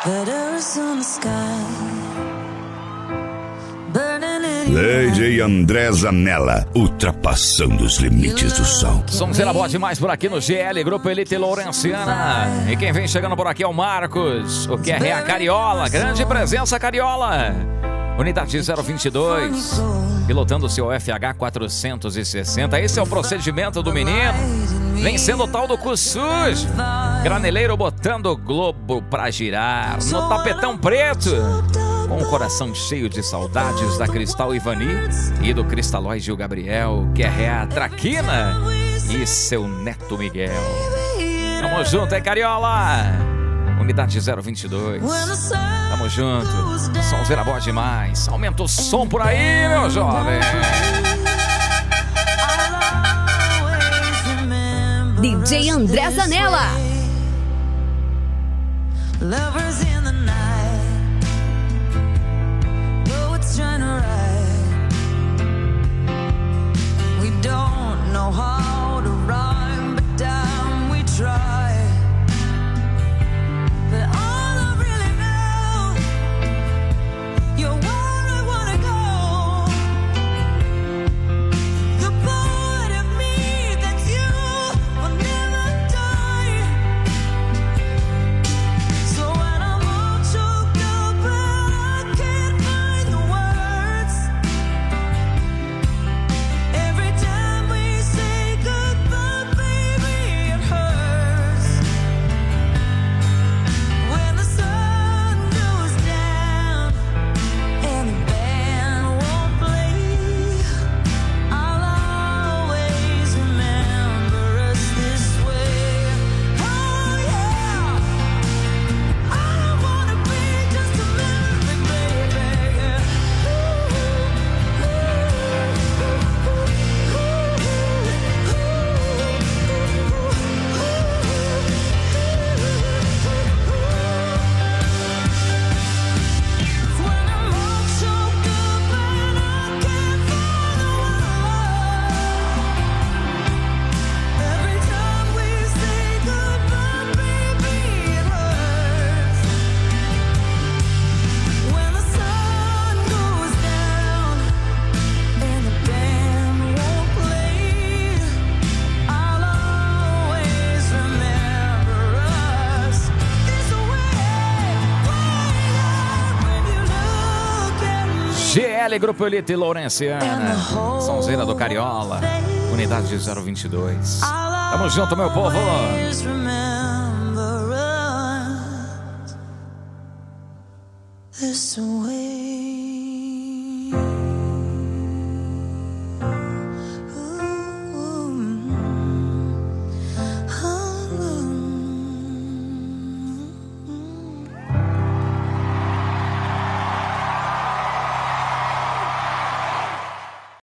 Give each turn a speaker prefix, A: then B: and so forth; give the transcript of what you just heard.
A: Lady André Zanella, ultrapassando os limites do som.
B: Sonzeira boa demais por aqui no GL, Grupo Elite Lourenciana. E quem vem chegando por aqui é o Marcos, o que é a Cariola. Grande presença, Cariola. Unidade 022, pilotando o seu FH 460. Esse é o procedimento do menino, vencendo o tal do cu sujo. Graneleiro botando o globo pra girar no tapetão preto, com o coração cheio de saudades da Cristal Ivani e do Cristalóide o Gabriel, que é a Traquina e seu neto Miguel. Tamo junto, hein, Cariola? Unidade 022. Tamo junto. Sonzeira boa demais. Aumenta o som por aí, meu jovem.
C: DJ André Zanella.
D: Lovers in the night, though it's trying to ride. We don't know how to rhyme, but damn, we try. But all I really know, you're where I wanna go. The part of me that's you will never die. So when I'm all choked up and I can't find the words, every time we say goodbye, baby, it hurts. When the sun goes down and the band won't play, I'll always remember us this way. Oh yeah, I don't wanna be just a memory, baby. When I'm all choked up and I can't find the words, every time we say goodbye, baby, it hurts. When the sun goes down and the band won't play, I'll always remember us this way. When you look at me.
B: GL, Grupo Elite Lourenciana. Sonzeira do Cariola. Unidade 022. Tamo junto, meu povo.
D: Always remember us this way.